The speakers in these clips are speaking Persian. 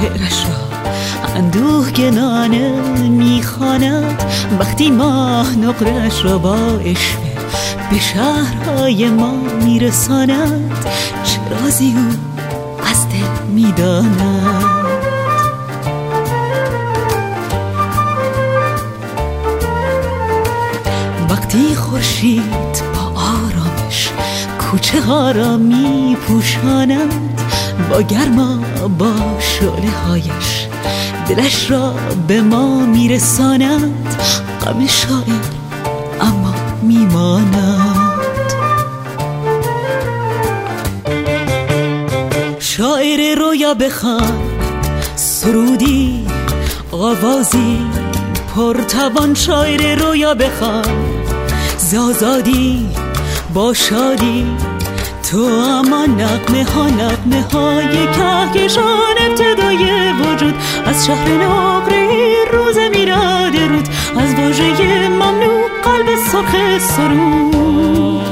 شعرش را اندوهگنانه میخواند، وقتی ماه نقره‌اش را با اشوه به شهرهای ما میرساند، چه رازی او از دل میداند. وقتی خورشید با آرامش کوچه ها را می پوشاند، با گرما با شعله هایش دلش را به ما میرساند، غم شاعر اما میماند. شاعر رویا بخوان، سرودی آوازی پرتوان، شاعر رویا بخوان، زازادی با شادی تو، اما نغمه های کهکشان ابتدای وجود، از شهر نقره روز میراد رود، از واژه ممنوع قلب سرخ سرود.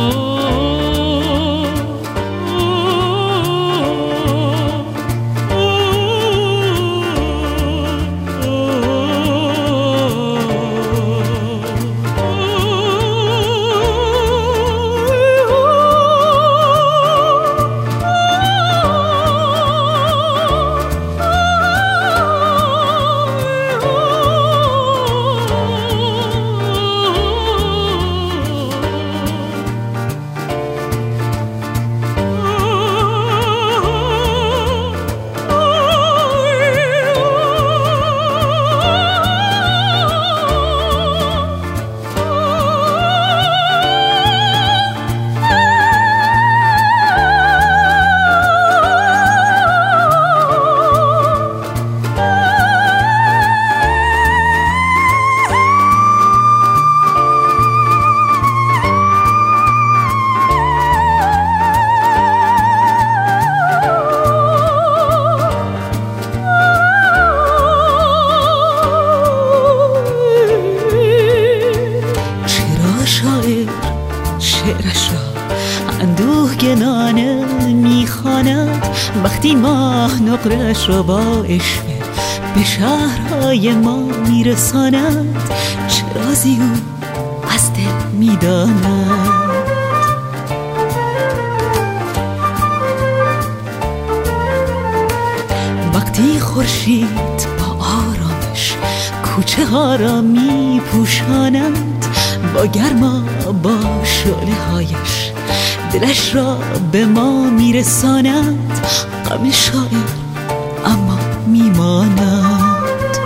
شعرش را اندوهگنانه میخواند، وقتی ماه نقره‌اش را با اشوه به شهرهای ما میرساند، چه رازی او از دل میداند. وقتی خورشید با آرامش کوچه ها را میپوشاند، با گرما با شعله هایش دلش را به ما میرساند، غم شاعر اما میماند.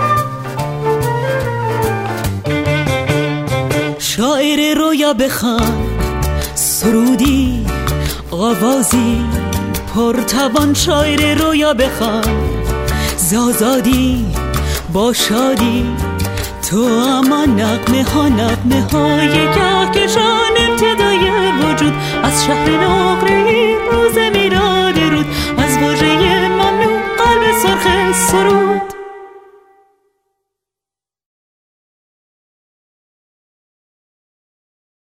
شاعر رویا بخوان، سرودی آوازی پرتوان، شاعر رویا بخوان، زازادی با شادی تو، اما نغمه های کهکشان ابتدای وجود، از شهر نقره روز میراد رود، از واژه ممنوع قلب سرخ سرود.